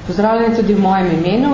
Pozdravljeni tudi v mojem imenu.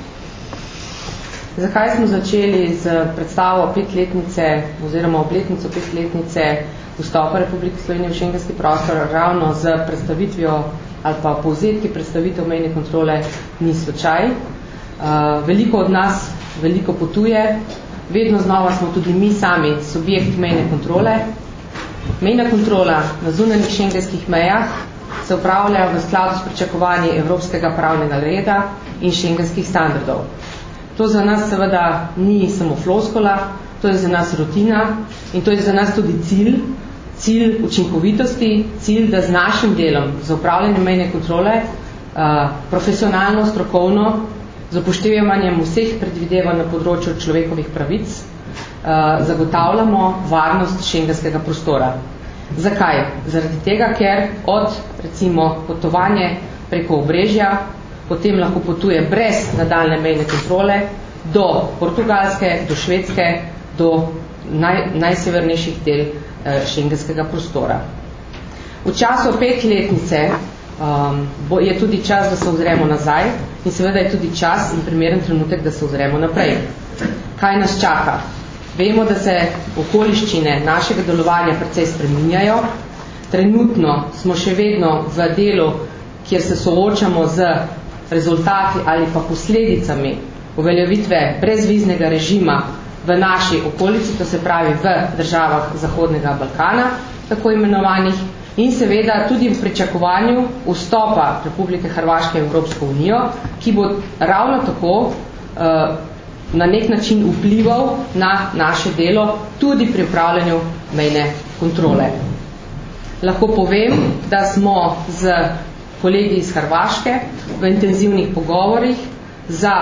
Zakaj smo začeli z predstavo petletnice oziroma obletnico petletnice vstopa Republike Slovenije v šengenski prostor ravno z predstavitvijo ali pa povzetki predstavitev mejne kontrole ni slučaj. Veliko od nas veliko potuje, vedno znova smo tudi mi sami subjekt mejne kontrole. Mejna kontrola na zunanjih šengenskih mejah se upravlja v skladu s pričakovanji evropskega pravnega reda in šengenskih standardov. To za nas seveda ni samo floskola, to je za nas rutina in to je za nas tudi cilj učinkovitosti, cilj, da z našim delom, z upravljanjem mejne kontrole, profesionalno, strokovno, z upoštevanjem vseh predvidevanj na področju človekovih pravic, zagotavljamo varnost šengenskega prostora. Zakaj? Zaradi tega, ker od, recimo, potovanje preko obrežja, potem lahko potuje brez nadaljne mejne kontrole do Portugalske, do Švedske, do najsevernejših del šengenskega prostora. V času petletnice je tudi čas, da se ozremo nazaj in seveda je tudi čas in primeren trenutek, da se ozremo naprej. Kaj nas čaka? Vemo, da se okoliščine našega delovanja precej spreminjajo. Trenutno smo še vedno v delu, kjer se soočamo z rezultati ali pa posledicami uveljavitve brezviznega režima v naši okolici, to se pravi v državah Zahodnega Balkana, tako imenovanih, in seveda tudi v pričakovanju vstopa Republike Hrvaške v Evropsko unijo, ki bo ravno tako na nek način vplival na naše delo tudi pri upravljanju mejne kontrole. Lahko povem, da smo z kolegi iz Hrvaške v intenzivnih pogovorih za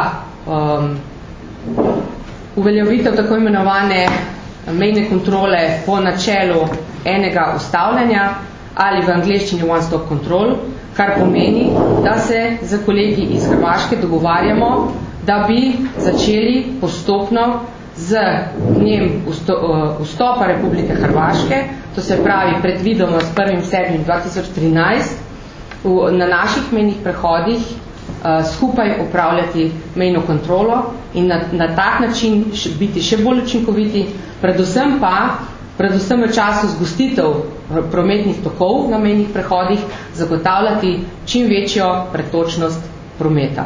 uveljavitev tako imenovane mejne kontrole po načelu enega ustavljanja ali v angleščini one stop control, kar pomeni, da se z kolegi iz Hrvaške dogovarjamo, da bi začeli postopno z dnem vstopa Republike Hrvaške, to se pravi predvidoma s 1.7.2013, na naših mejnih prehodih skupaj upravljati mejno kontrolo in na tak način biti še bolj učinkoviti, predvsem v času zgostitev prometnih tokov na mejnih prehodih zagotavljati čim večjo pretočnost prometa.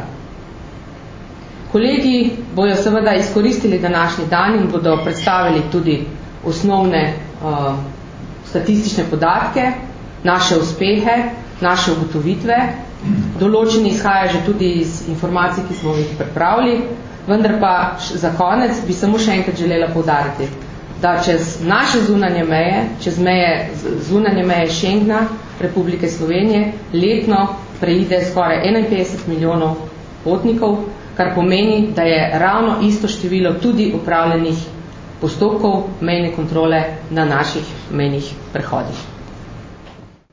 Kolegi bojo seveda izkoristili današnji dan in bodo predstavili tudi osnovne statistične podatke, naše uspehe, naše ugotovitve. Določeni izhajajo že tudi iz informacij, ki smo jih pripravili, vendar pa za konec bi samo še enkrat želela poudariti, da čez naše zunanje meje, čez zunanje meje Schengena Republike Slovenije letno preide skoraj 51 milijonov potnikov, kar pomeni, da je ravno isto število tudi upravljenih postopkov mejne kontrole na naših mejnih prehodih.